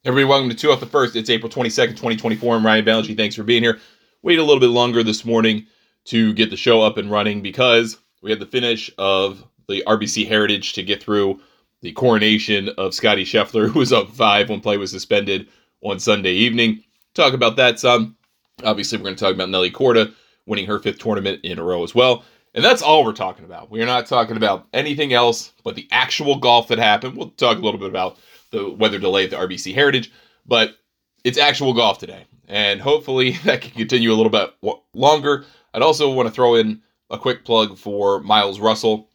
Everybody, welcome to Two Off the First. It's April 22nd, 2024. I'm Ryan Balaji. Thanks for being here. Wait a little bit longer this morning to get the show up and running because we had the finish of the RBC Heritage to get through the coronation of Scotty Scheffler, who was up 5 when play was suspended on Sunday evening. Talk about that some. Obviously, we're going to talk about Nelly Korda winning her 5th tournament in a row as well. And that's all we're talking about. We are not talking about anything else but the actual golf that happened. We'll talk a little bit about the weather delay at the RBC Heritage, but it's actual golf today. And hopefully that can continue a little bit longer. I'd also want to throw in a quick plug for Miles Russell,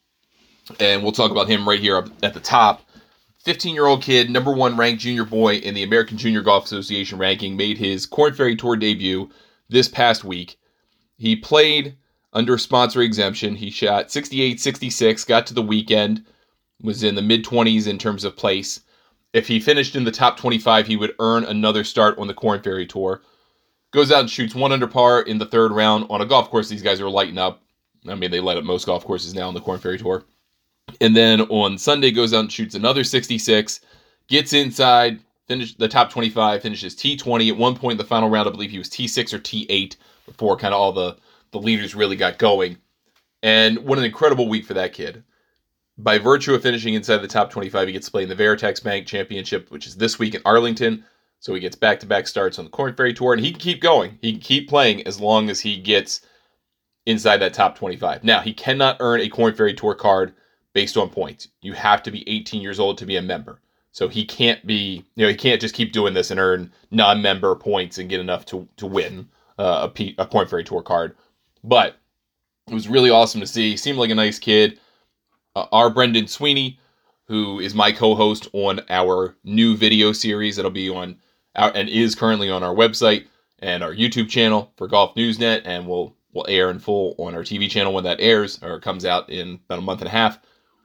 and we'll talk about him right here up at the top. 15-year-old kid, number 1 ranked junior boy in the American Junior Golf Association ranking, made his Korn Ferry Tour debut this past week. He played under sponsor exemption. He shot 68, 66, got to the weekend, was in the mid-20s in terms of place. If he finished in the top 25, he would earn another start on the Korn Ferry Tour. Goes out and shoots 1 under par in the 3rd round on a golf course these guys are lighting up. I mean, they light up most golf courses now on the Korn Ferry Tour. And then on Sunday, goes out and shoots another 66, gets inside, finished the top 25, finishes T20. At one point in the final round, I believe he was T6 or T8 before kind of all the leaders really got going. And what an incredible week for that kid. By virtue of finishing inside the top 25, he gets to play in the Veritex Bank Championship, which is this week in Arlington. So he gets back-to-back starts on the Korn Ferry Tour, and he can keep going. He can keep playing as long as he gets inside that top 25. Now, he cannot earn a Korn Ferry Tour card based on points. You have to be 18 years old to be a member. So he can't be, he can't just keep doing this and earn non-member points and get enough to win a Korn Ferry Tour card. But it was really awesome to see. He seemed like a nice kid. Our Brendan Sweeney, who is my co-host on our new video series that'll be on and is currently on our website and our YouTube channel for Golf Newsnet, and will air in full on our TV channel when that airs or comes out in about a month and a half.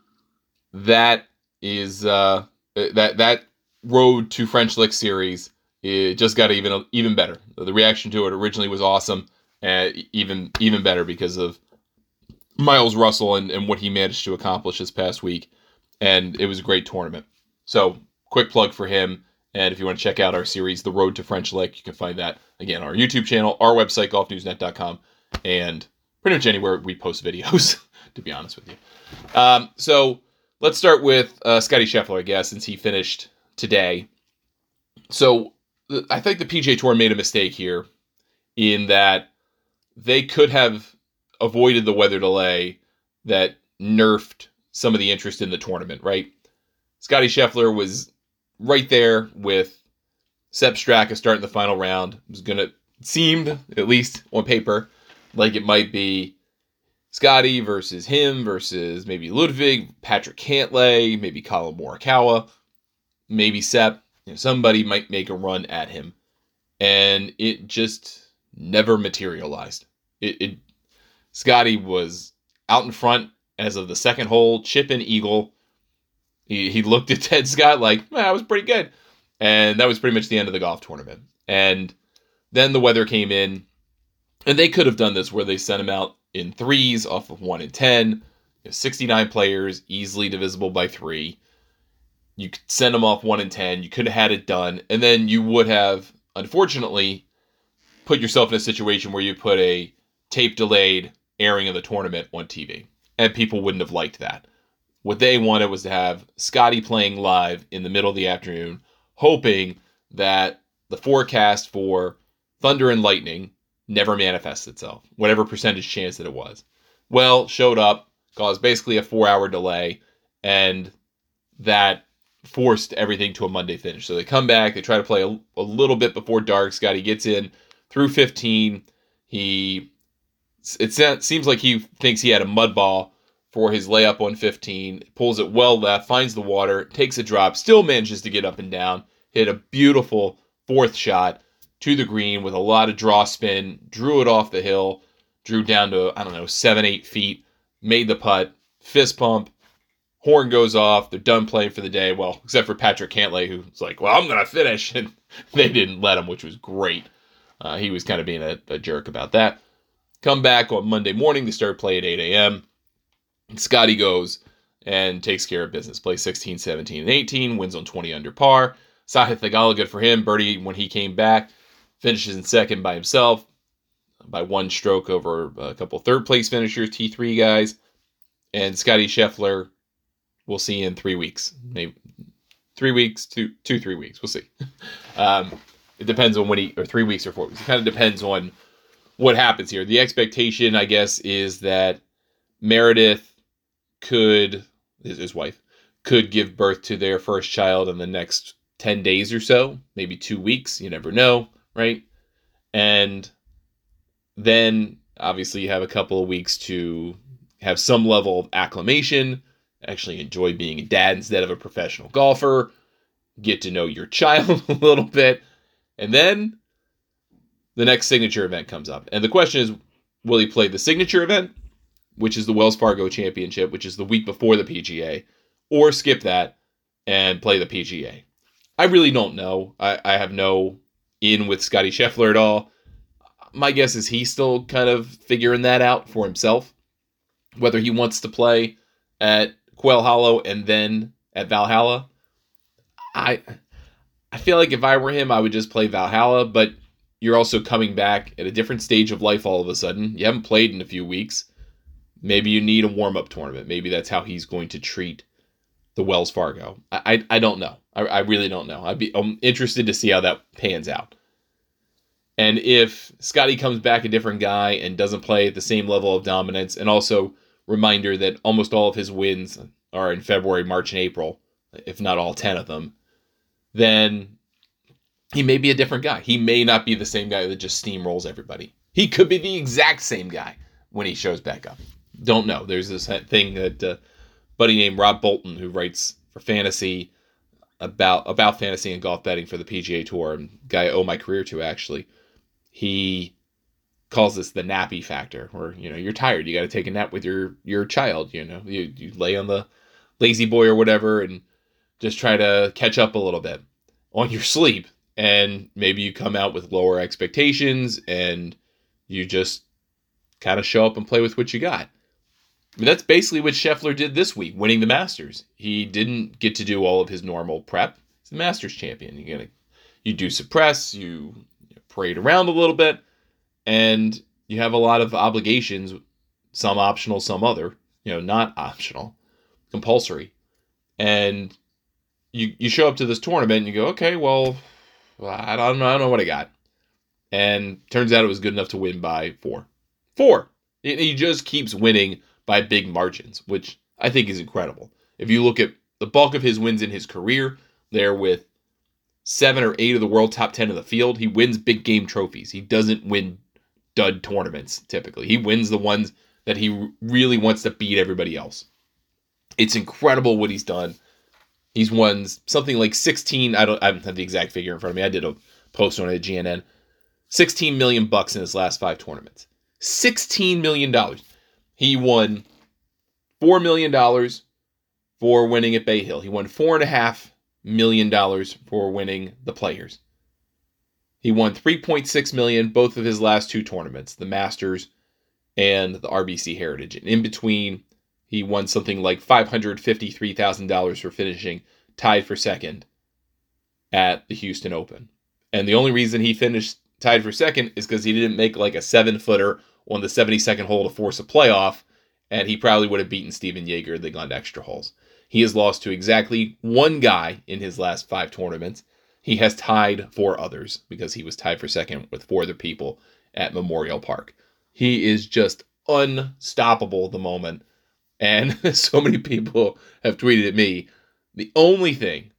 That is that Road to French Lick series. It just got even better. The reaction to it originally was awesome, and even better because of Miles Russell and what he managed to accomplish this past week. And it was a great tournament. So, quick plug for him. And if you want to check out our series, The Road to French Lick, you can find that, again, on our YouTube channel, our website, golfnewsnet.com, and pretty much anywhere we post videos, to be honest with you. So, let's start with Scotty Scheffler, I guess, since he finished today. So, I think the PGA Tour made a mistake here in that they could have avoided the weather delay that nerfed some of the interest in the tournament, right? Scotty Scheffler was right there with Sepp Straka starting the final round. It was going to seemed, at least on paper, like it might be Scotty versus him versus maybe Ludwig, Patrick Cantlay, maybe Colin Morikawa, maybe Sepp. Somebody might make a run at him. And it just never materialized. Scotty was out in front as of the second hole, chip and eagle. He looked at Ted Scott like, that was pretty good. And that was pretty much the end of the golf tournament. And then the weather came in, and they could have done this where they sent him out in 3s off of 1 and 10. 69 players, easily divisible by 3. You could send them off 1 and 10. You could have had it done. And then you would have, unfortunately, put yourself in a situation where you put a tape-delayed airing of the tournament on TV. And people wouldn't have liked that. What they wanted was to have Scotty playing live in the middle of the afternoon, hoping that the forecast for thunder and lightning never manifests itself, whatever percentage chance that it was. Well, showed up, caused basically a 4-hour delay, and that forced everything to a Monday finish. So they come back, they try to play a little bit before dark. Scotty gets in through 15. It seems like he thinks he had a mud ball for his layup on 15, pulls it well left, finds the water, takes a drop, still manages to get up and down, hit a beautiful 4th shot to the green with a lot of draw spin, drew it off the hill, drew down to, 7-8 feet, made the putt, fist pump, horn goes off, they're done playing for the day, well, except for Patrick Cantlay, who's like, well, I'm going to finish, and they didn't let him, which was great. He was kind of being a jerk about that. Come back on Monday morning, they start play at 8 a.m., Scotty goes and takes care of business. Plays 16, 17, and 18. Wins on 20 under par. Sahith Theegala, good for him. Birdie, when he came back, finishes in second by himself by one stroke over a couple third-place finishers, T3 guys. And Scotty Scheffler, we'll see in 3 weeks. Maybe 3 weeks, 3 weeks. We'll see. It depends on or 3 weeks or 4 weeks. It kind of depends on what happens here. The expectation, I guess, is that Meredith his wife, could give birth to their first child in the next 10 days or so, maybe 2 weeks. You never know, right? And then, obviously, you have a couple of weeks to have some level of acclimation, actually enjoy being a dad instead of a professional golfer, get to know your child a little bit, and then the next signature event comes up. And the question is, will he play the signature event, which is the Wells Fargo Championship, which is the week before the PGA, or skip that and play the PGA? I really don't know. I have no in with Scotty Scheffler at all. My guess is he's still kind of figuring that out for himself, whether he wants to play at Quail Hollow and then at Valhalla. I feel like if I were him, I would just play Valhalla, but you're also coming back at a different stage of life all of a sudden. You haven't played in a few weeks. Maybe you need a warm-up tournament. Maybe that's how he's going to treat the Wells Fargo. I don't know. I really don't know. I'm interested to see how that pans out. And if Scotty comes back a different guy and doesn't play at the same level of dominance, and also reminder that almost all of his wins are in February, March, and April, if not all 10 of them, then he may be a different guy. He may not be the same guy that just steamrolls everybody. He could be the exact same guy when he shows back up. Don't know. There's this thing that a buddy named Rob Bolton, who writes for fantasy about fantasy and golf betting for the PGA Tour, and guy I owe my career to, actually. He calls this the nappy factor, where, you're tired. You got to take a nap with your child. You lay on the lazy boy or whatever and just try to catch up a little bit on your sleep. And maybe you come out with lower expectations and you just kind of show up and play with what you got. I mean, that's basically what Scheffler did this week, winning the Masters. He didn't get to do all of his normal prep. He's the Masters champion. You do suppress, you parade around a little bit, and you have a lot of obligations, some optional, some other, not optional, compulsory. And you show up to this tournament and you go, okay, well, I don't know what I got. And turns out it was good enough to win by 4. 4. He just keeps winning by big margins, which I think is incredible. If you look at the bulk of his wins in his career, they're with 7 or 8 of the world top 10 of the field. He wins big game trophies. He doesn't win dud tournaments, typically. He wins the ones that he really wants to beat everybody else. It's incredible what he's done. He's won something like 16, I don't have the exact figure in front of me. I did a post on it at GNN. $16 million in his last 5 tournaments. $16 million. He won $4 million for winning at Bay Hill. He won $4.5 million for winning the Players. He won $3.6 million both of his last 2 tournaments, the Masters and the RBC Heritage. And in between, he won something like $553,000 for finishing tied for second at the Houston Open. And the only reason he finished tied for second is because he didn't make like a 7-footer on the 72nd hole to force a playoff, and he probably would have beaten Steven Yeager had they gone to extra holes. He has lost to exactly one guy in his last 5 tournaments. He has tied 4 others because he was tied for second with 4 other people at Memorial Park. He is just unstoppable at the moment. And so many people have tweeted at me, the only thing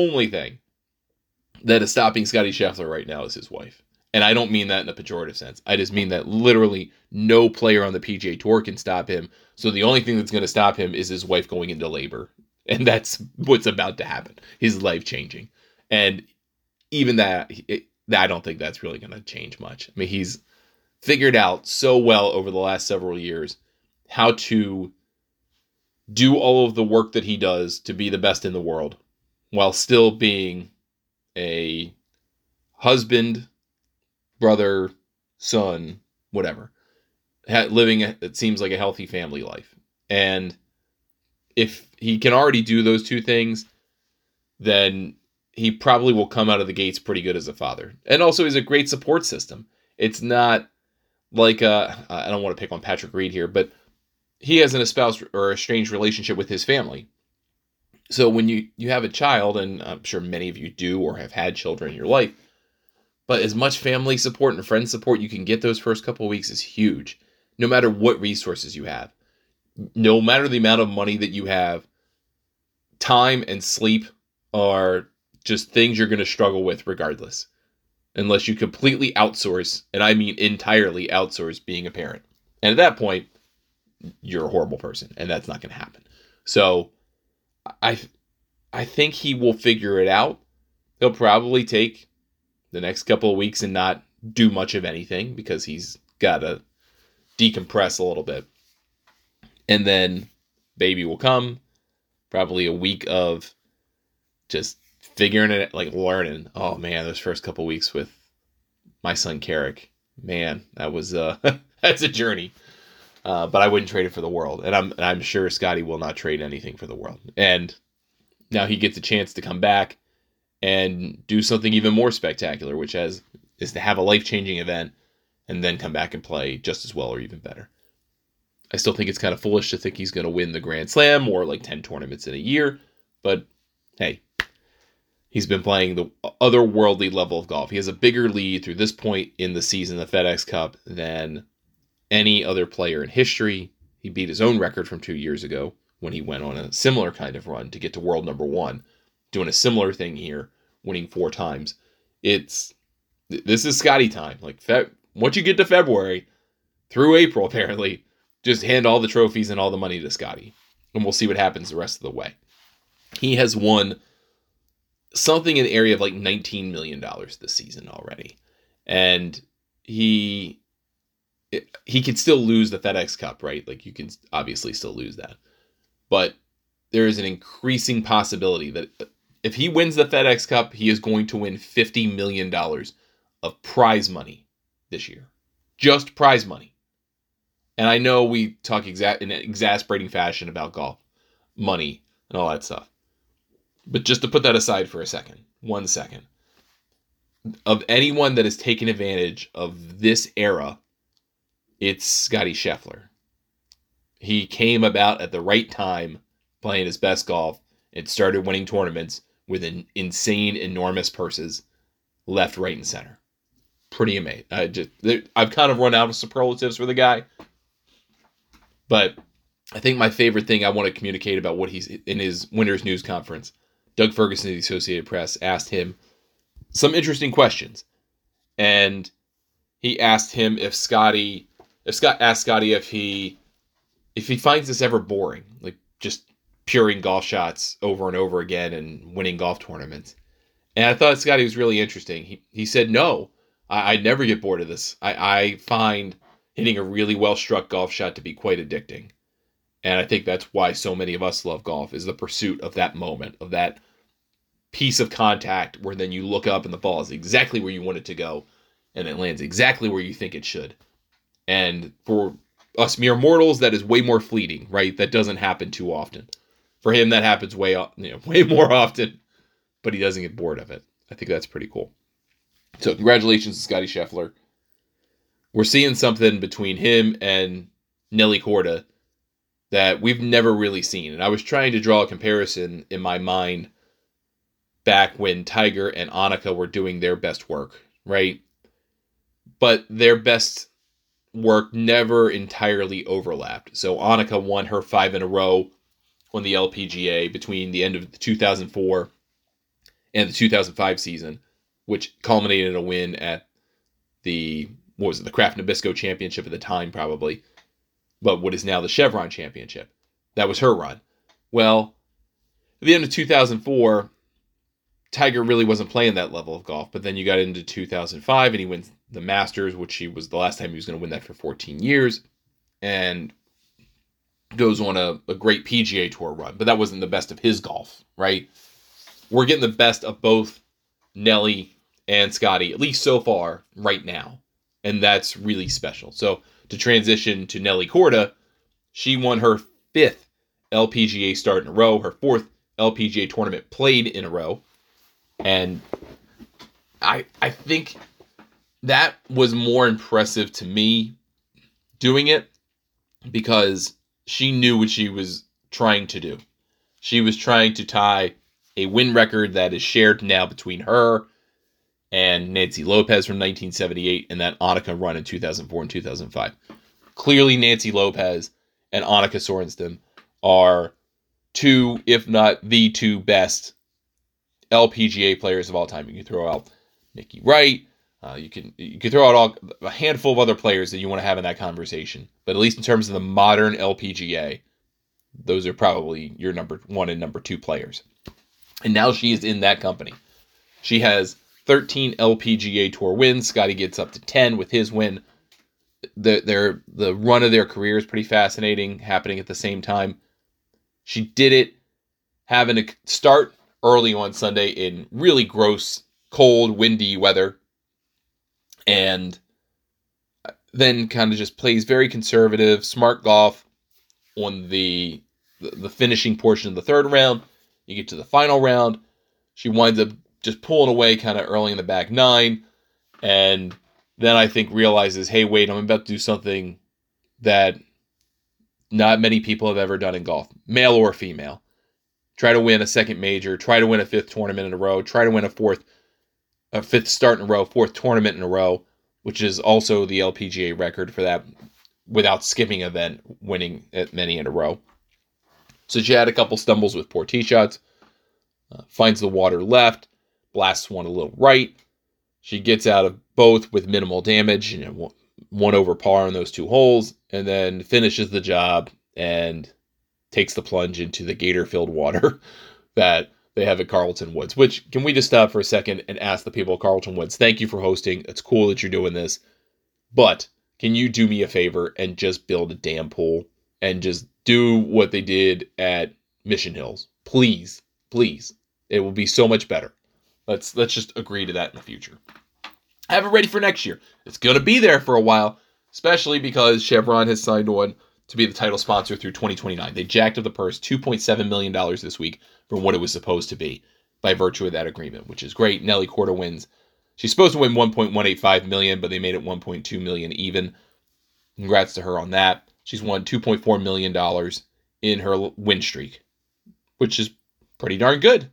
that is stopping Scotty Scheffler right now is his wife. And I don't mean that in a pejorative sense. I just mean that literally no player on the PGA Tour can stop him. So the only thing that's going to stop him is his wife going into labor. And that's what's about to happen. His life changing. And even that, I don't think that's really going to change much. I mean, he's figured out so well over the last several years how to do all of the work that he does to be the best in the world while still being a husband, brother, son, whatever, living, it seems like, a healthy family life. And if he can already do those 2 things, then he probably will come out of the gates pretty good as a father. And also he's a great support system. It's not like, I don't want to pick on Patrick Reed here, but he has an espoused or estranged relationship with his family. So when you have a child, and I'm sure many of you do or have had children in your life, but as much family support and friend support you can get those first couple of weeks is huge. No matter what resources you have, no matter the amount of money that you have, time and sleep are just things you're going to struggle with regardless. Unless you completely outsource, and I mean entirely outsource being a parent. And at that point, you're a horrible person, and that's not going to happen. So I think he will figure it out. He'll probably take the next couple of weeks and not do much of anything because he's got to decompress a little bit. And then baby will come, probably a week of just figuring it, like learning. Oh man, those first couple of weeks with my son Carrick, man, that was that's a journey. But I wouldn't trade it for the world, and I'm sure Scotty will not trade anything for the world. And now he gets a chance to come back and do something even more spectacular, which is to have a life-changing event and then come back and play just as well or even better. I still think it's kind of foolish to think he's going to win the Grand Slam or like 10 tournaments in a year, but hey, he's been playing the otherworldly level of golf. He has a bigger lead through this point in the season, the FedEx Cup, than any other player in history. He beat his own record from 2 years ago when he went on a similar kind of run to get to world number one, doing a similar thing here, winning 4 times. This is Scotty time. Like once you get to February through April, apparently, just hand all the trophies and all the money to Scotty, and we'll see what happens the rest of the way. He has won something in the area of like $19 million this season already, and he could still lose the FedEx Cup, right? Like you can obviously still lose that. But there is an increasing possibility that if he wins the FedEx Cup, he is going to win $50 million of prize money this year. Just prize money. And I know we talk in an exasperating fashion about golf, money, and all that stuff. But just to put that aside for a second, 1 second. Of anyone that has taken advantage of this era, it's Scotty Scheffler. He came about at the right time, playing his best golf, and started winning tournaments with insane, enormous purses, left, right, and center. Pretty amazing. I've kind of run out of superlatives for the guy, but I think my favorite thing I want to communicate about what he's in his winter's news conference, Doug Ferguson of the Associated Press asked him some interesting questions, and he asked him if Scott asked Scotty if he finds this ever boring, like just puring golf shots over and over again and winning golf tournaments. And I thought Scotty was really interesting. He said, no, I never get bored of this. I find hitting a really well-struck golf shot to be quite addicting. And I think that's why so many of us love golf, is the pursuit of that moment, of that piece of contact where then you look up and the ball is exactly where you want it to go and it lands exactly where you think it should. And for us mere mortals, that is way more fleeting, right? That doesn't happen too often. For him, that happens way more often, but he doesn't get bored of it. I think that's pretty cool. So congratulations to Scotty Scheffler. We're seeing something between him and Nelly Korda that we've never really seen. And I was trying to draw a comparison in my mind back when Tiger and Annika were doing their best work, right? But their best work never entirely overlapped. So Annika won her 5 in a row on the LPGA between the end of the 2004 and the 2005 season, which culminated in a win at the Kraft Nabisco Championship at the time, probably, but what is now the Chevron Championship. That was her run. Well, at the end of 2004, Tiger really wasn't playing that level of golf, but then you got into 2005 and he wins the Masters, which was the last time he was going to win that for 14 years, and goes on a great PGA Tour run, but that wasn't the best of his golf, right? We're getting the best of both Nelly and Scotty, at least so far, right now, and that's really special. So to transition to Nelly Korda, she won her 5th LPGA start in a row, her 4th LPGA tournament played in a row, And I think that was more impressive to me doing it because she knew what she was trying to do. She was trying to tie a win record that is shared now between her and Nancy Lopez from 1978 and that Annika run in 2004 and 2005. Clearly, Nancy Lopez and Annika Sorenstam are two, if not the two best LPGA players of all time. You can throw out Nikki Wright. You can throw out a handful of other players that you want to have in that conversation. But at least in terms of the modern LPGA, those are probably your number one and number two players. And now she is in that company. She has 13 LPGA Tour wins. Scotty gets up to 10 with his win. The run of their career is pretty fascinating, happening at the same time. She did it having to start early on Sunday in really gross, cold, windy weather. And then kind of just plays very conservative, smart golf on the finishing portion of the third round. You get to the final round. She winds up just pulling away kind of early in the back nine. And then I think realizes, hey, wait, I'm about to do something that not many people have ever done in golf, male or female. Try to win a second major, try to win a fifth tournament in a row, try to win a fifth start in a row, fourth tournament in a row, which is also the LPGA record for that without skipping an event, winning many in a row. So she had a couple stumbles with poor tee shots, finds the water left, blasts one a little right. She gets out of both with minimal damage, one over par on those two holes, and then finishes the job and takes the plunge into the gator-filled water that they have at Carlton Woods. Which, can we just stop for a second and ask the people at Carlton Woods, thank you for hosting. It's cool that you're doing this. But can you do me a favor and just build a damn pool and just do what they did at Mission Hills? Please, please. It will be so much better. Let's just agree to that in the future. Have it ready for next year. It's going to be there for a while, especially because Chevron has signed on to be the title sponsor through 2029. They jacked up the purse $2.7 million this week from what it was supposed to be by virtue of that agreement, which is great. Nelly Korda wins. She's supposed to win $1.185 million, but they made it $1.2 million even. Congrats to her on that. She's won $2.4 million in her win streak, which is pretty darn good.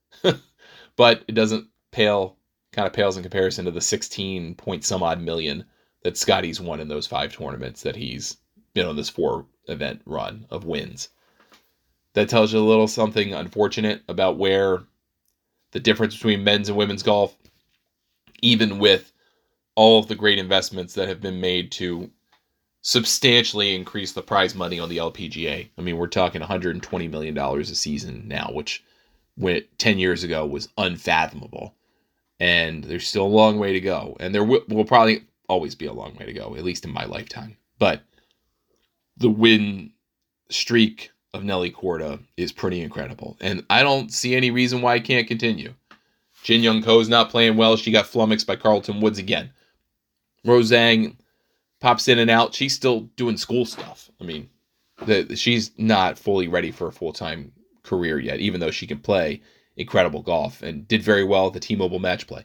But it doesn't pales in comparison to the 16 point some odd million that Scotty's won in those 5 tournaments that he's been on this 4 event run of wins. That tells you a little something unfortunate about where the difference between men's and women's golf, even with all of the great investments that have been made to substantially increase the prize money on the LPGA. I mean, we're talking $120 million a season now, which 10 years ago was unfathomable. And there's still a long way to go. And there will probably always be a long way to go, at least in my lifetime. But the win streak of Nelly Korda is pretty incredible. And I don't see any reason why it can't continue. Jin Young Ko's not playing well. She got flummoxed by Carlton Woods again. Rose Zhang pops in and out. She's still doing school stuff. I mean, she's not fully ready for a full-time career yet, even though she can play incredible golf and did very well at the T-Mobile match play.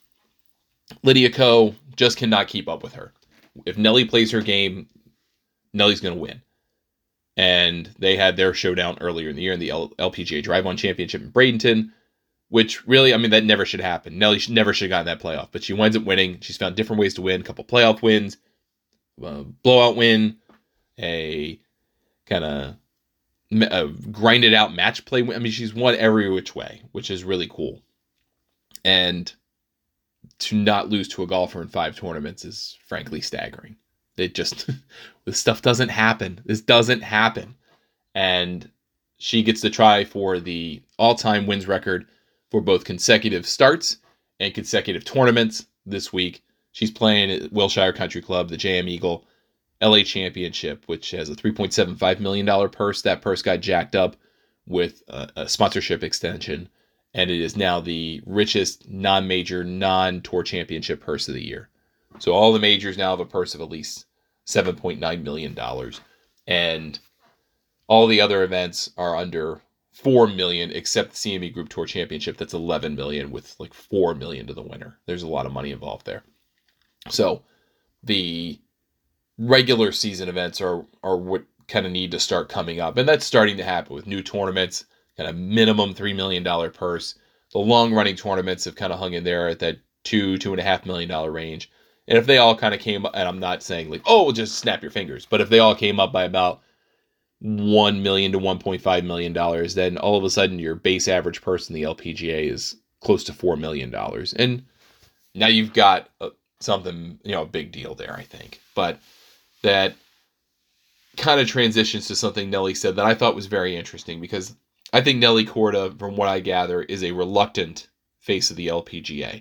Lydia Ko just cannot keep up with her. If Nelly plays her game, Nelly's going to win. And they had their showdown earlier in the year in the LPGA Drive-On Championship in Bradenton, which really, I mean, that never should happen. Nelly never should have gotten that playoff, but she winds up winning. She's found different ways to win, a couple playoff wins, blowout win, a kind of grinded out match play. I mean, she's won every which way, which is really cool. And to not lose to a golfer in 5 tournaments is frankly staggering. It just, this stuff doesn't happen. This doesn't happen. And she gets to try for the all-time wins record for both consecutive starts and consecutive tournaments this week. She's playing at Wilshire Country Club, the JM Eagle LA Championship, which has a $3.75 million purse. That purse got jacked up with a sponsorship extension, and it is now the richest non-major, non-tour championship purse of the year. So all the majors now have a purse of at least $7.9 million. And all the other events are under 4 million, except the CME Group Tour Championship. That's 11 million with like 4 million to the winner. There's a lot of money involved there. So the regular season events are what kind of need to start coming up. And that's starting to happen with new tournaments, kind of minimum $3 million purse. The long running tournaments have kind of hung in there at that $2.5 million range. And if they all kind of came, and I'm not saying like, oh, just snap your fingers, but if they all came up by about $1 million to $1.5 million, then all of a sudden your base average purse in the LPGA is close to $4 million. And now you've got something, a big deal there, I think. But that kind of transitions to something Nelly said that I thought was very interesting, because I think Nelly Korda, from what I gather, is a reluctant face of the LPGA.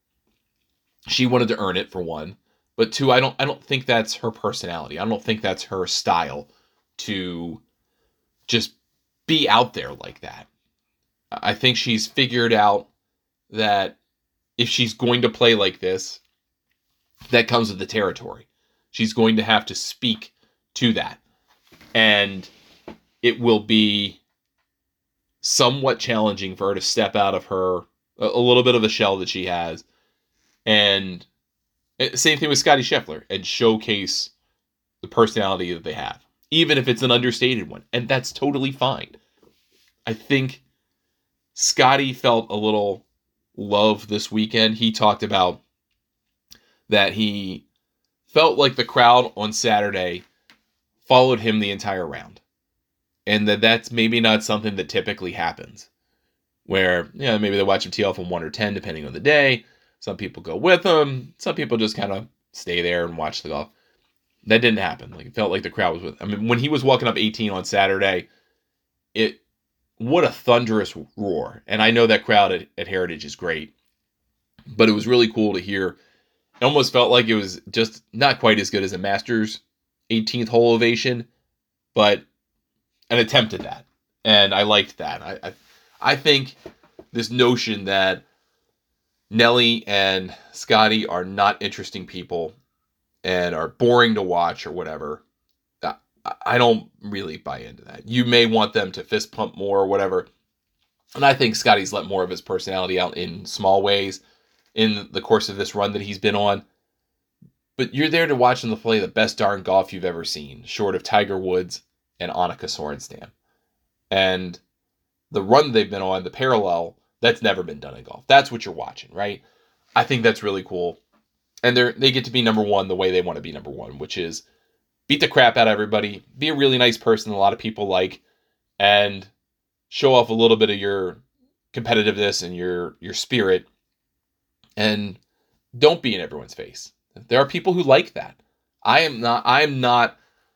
She wanted to earn it, for one, but two, I don't think that's her personality. I don't think that's her style to just be out there like that. I think she's figured out that if she's going to play like this, that comes with the territory. She's going to have to speak to that. And it will be somewhat challenging for her to step out of a little bit of a shell that she has. And same thing with Scottie Scheffler, and showcase the personality that they have, even if it's an understated one. And that's totally fine. I think Scottie felt a little love this weekend. He talked about that he felt like the crowd on Saturday followed him the entire round. And that's maybe not something that typically happens. Where, maybe they watch him tee off on 1 or 10, depending on the day. Some people go with him. Some people just kind of stay there and watch the golf. That didn't happen. Like, it felt like the crowd was with him. I mean, when he was walking up 18 on Saturday, what a thunderous roar. And I know that crowd at Heritage is great. But it was really cool to hear. It almost felt like it was just not quite as good as a Masters 18th hole ovation, but an attempt at that. And I liked that. I think this notion that Nelly and Scottie are not interesting people and are boring to watch or whatever, I don't really buy into that. You may want them to fist pump more or whatever. And I think Scottie's let more of his personality out in small ways in the course of this run that he's been on. But you're there to watch them play the best darn golf you've ever seen, short of Tiger Woods and Annika Sorenstam. And the run they've been on, the parallel, that's never been done in golf. That's what you're watching, right? I think that's really cool. And they get to be number one the way they want to be number one, which is beat the crap out of everybody, be a really nice person a lot of people like, and show off a little bit of your competitiveness and your spirit, and don't be in everyone's face. There are people who like that. I am not,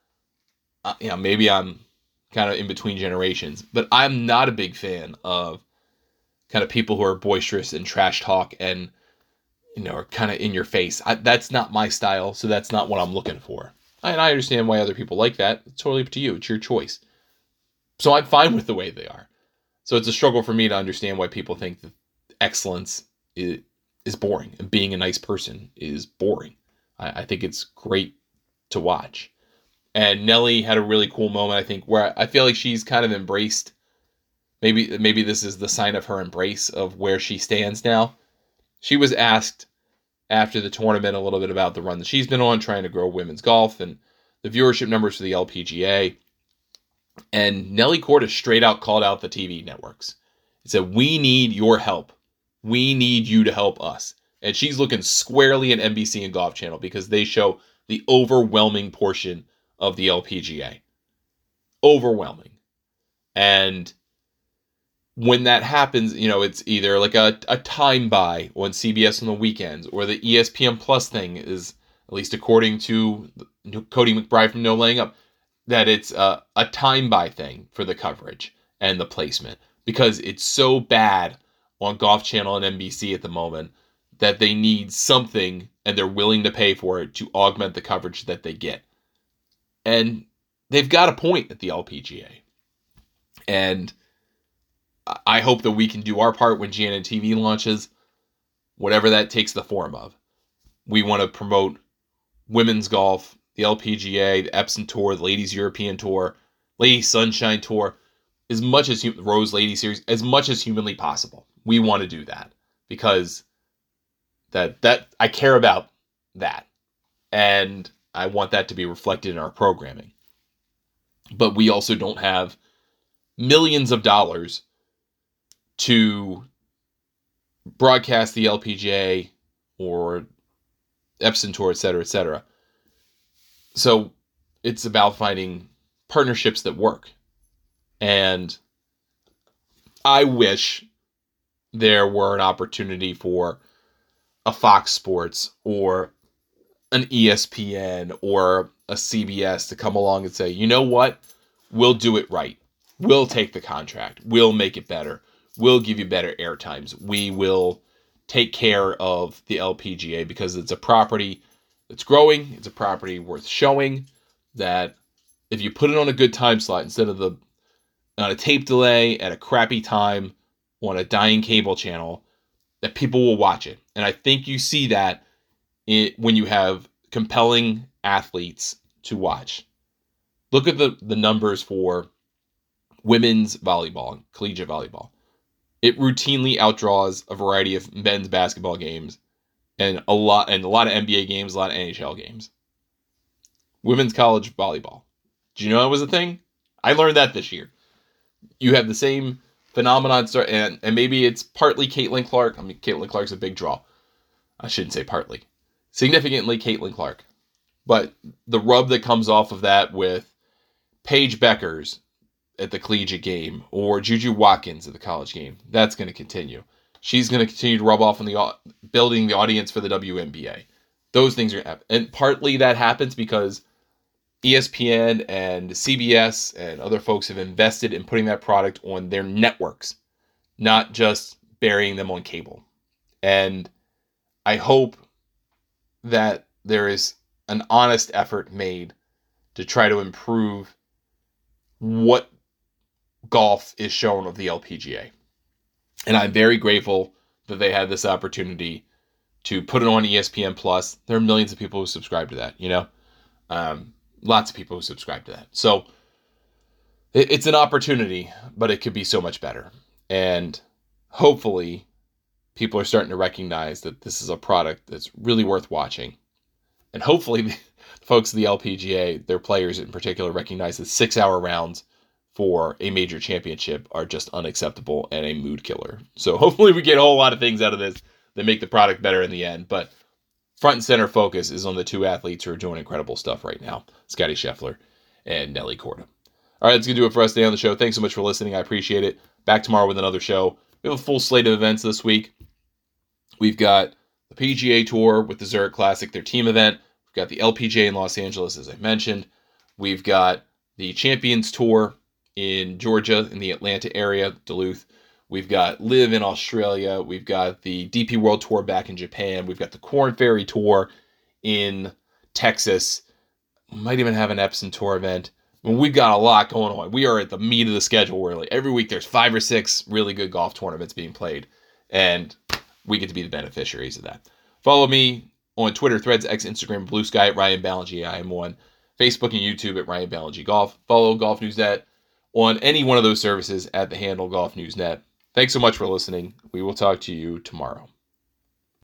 maybe I'm kind of in between generations, but I'm not a big fan of kind of people who are boisterous and trash talk and, are kind of in your face. That's not my style, so that's not what I'm looking for. And I understand why other people like that. It's totally up to you. It's your choice. So I'm fine with the way they are. So it's a struggle for me to understand why people think that excellence is boring and being a nice person is boring. I think it's great to watch. And Nelly had a really cool moment, I think, where I feel like she's kind of embraced. Maybe this is the sign of her embrace of where she stands now. She was asked after the tournament a little bit about the run that she's been on, trying to grow women's golf and the viewership numbers for the LPGA. And Nelly Korda straight out called out the TV networks. It said, "We need your help. We need you to help us." And she's looking squarely at NBC and Golf Channel because they show the overwhelming portion of the LPGA. Overwhelming. And when that happens, it's either like a time buy on CBS on the weekends, or the ESPN Plus thing is, at least according to Cody McBride from No Laying Up, that it's a time buy thing for the coverage and the placement, because it's so bad on Golf Channel and NBC at the moment that they need something, and they're willing to pay for it to augment the coverage that they get. And they've got a point at the LPGA. And I hope that we can do our part when GNN TV launches, whatever that takes the form of. We want to promote women's golf, the LPGA, the Epson Tour, the Ladies European Tour, Ladies Sunshine Tour. as much as Rose Lady Series, as much as humanly possible. We want to do that because that I care about that, and I want that to be reflected in our programming. But we also don't have millions of dollars to broadcast the LPGA or Epson Tour, et cetera, et cetera. So it's about finding partnerships that work. And I wish there were an opportunity for a Fox Sports or an ESPN or a CBS to come along and say, you know what? We'll do it right. We'll take the contract. We'll make it better. We'll give you better air times. We will take care of the LPGA because it's a property that's growing. It's a property worth showing, that if you put it on a good time slot instead of on a tape delay at a crappy time on a dying cable channel, that people will watch it. And I think you see that when you have compelling athletes to watch. Look at the numbers for women's volleyball and collegiate volleyball. It routinely outdraws a variety of men's basketball games and a lot of NBA games, a lot of NHL games. Women's college volleyball. Do you know that was a thing? I learned that this year. You have the same phenomenon start, and maybe it's partly Caitlin Clark. I mean, Caitlin Clark's a big draw. I shouldn't say partly. Significantly Caitlin Clark. But the rub that comes off of that with Paige Beckers at the collegiate game or Juju Watkins at the college game, that's going to continue. She's going to continue to rub off on building the audience for the WNBA. Those things are happening. And partly that happens because ESPN and CBS and other folks have invested in putting that product on their networks, not just burying them on cable. And I hope that there is an honest effort made to try to improve what golf is shown of the LPGA. And I'm very grateful that they had this opportunity to put it on ESPN Plus. There are millions of people who subscribe to that, lots of people who subscribe to that. So it's an opportunity, but it could be so much better. And hopefully people are starting to recognize that this is a product that's really worth watching. And hopefully the folks at the LPGA, their players in particular, recognize that 6-hour rounds for a major championship are just unacceptable and a mood killer. So hopefully we get a whole lot of things out of this that make the product better in the end. But front and center focus is on the two athletes who are doing incredible stuff right now, Scottie Scheffler and Nelly Korda. All right, that's going to do it for us today on the show. Thanks so much for listening. I appreciate it. Back tomorrow with another show. We have a full slate of events this week. We've got the PGA Tour with the Zurich Classic, their team event. We've got the LPGA in Los Angeles, as I mentioned. We've got the Champions Tour in Georgia, in the Atlanta area, Duluth. We've got LIV in Australia. We've got the DP World Tour back in Japan. We've got the Korn Ferry Tour in Texas. We might even have an Epson Tour event. I mean, we've got a lot going on. We are at the meat of the schedule where every week there's 5 or 6 really good golf tournaments being played. And we get to be the beneficiaries of that. Follow me on Twitter, Threads, X, Instagram, Blue Sky at Ryan Ballengee. I am on Facebook and YouTube at Ryan Ballengee Golf. Follow Golf News Net on any one of those services at the handle Golf News Net. Thanks so much for listening. We will talk to you tomorrow.